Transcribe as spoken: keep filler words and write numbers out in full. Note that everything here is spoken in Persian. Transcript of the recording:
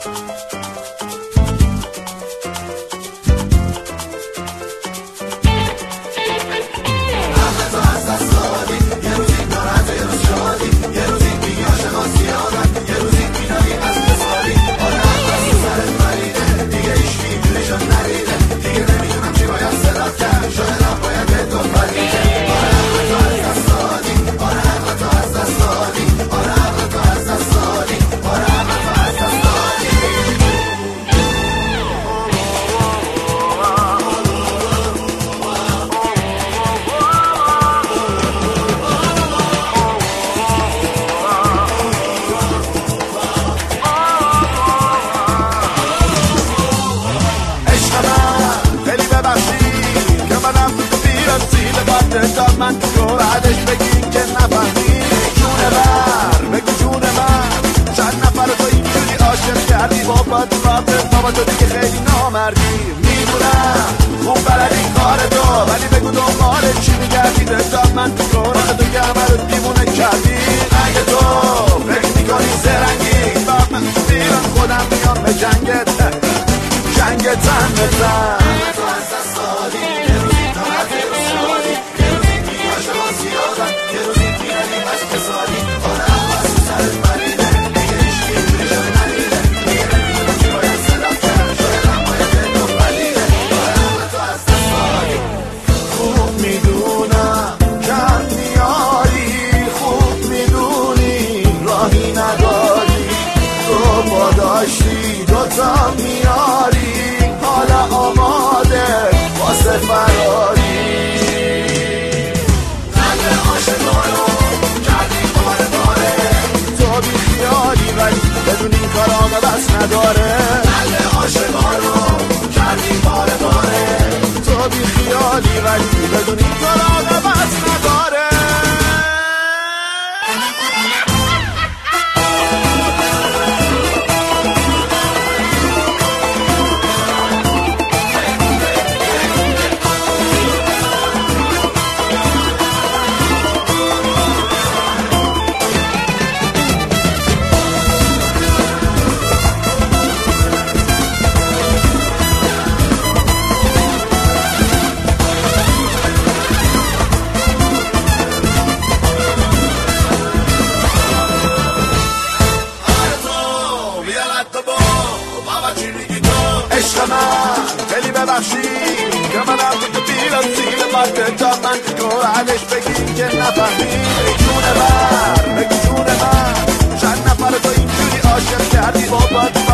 من تو بعدش بگین که نفهمی جونه بر بگو جونه من چند نفر تو اینجوری عاشق کردی بابا رابط بابا تو دیگه خیلی نامردی میدونم خوب بلدی کار تو ولی بگو دنبال چی میگردی دستان من تو راه تو که همه رو دیوونه کردی اگه تو فکر میکنی زرنگی با من بیرم خودم میام به جنگت جنگت زن بزن تو از دست دادی یه روزی تا رفتی رو شادی یه روزی میاشا زیادم یه روزی میرنی از کسادی آره اما از سرت مریده دیگه ایشکی اینجوری شده ندیده دیگه نمیدونم چی باید صدف کرد شاید هم باید دلو پلیده آره اما تو از دست دادی خوب میدونم کم میاری خوب میدونی راهی نداری تو با داشتی دوتا میاری حالا آماده واسه فراری قلب عاشقانو کردی باره باره تو بی خیالی ولی بدون این کار آقا بس نداره قلب عاشقانو کردی باره باره تو بی خیالی ولی بدون این کار آقا بس نداره عشق من خیلی ببخشی که من هم تو بیرم سیل مرد تا من تو علش بگیم که نفهمی جونه بر بگو جونه من چند نفر تو اینجوری عاشق کردی بابا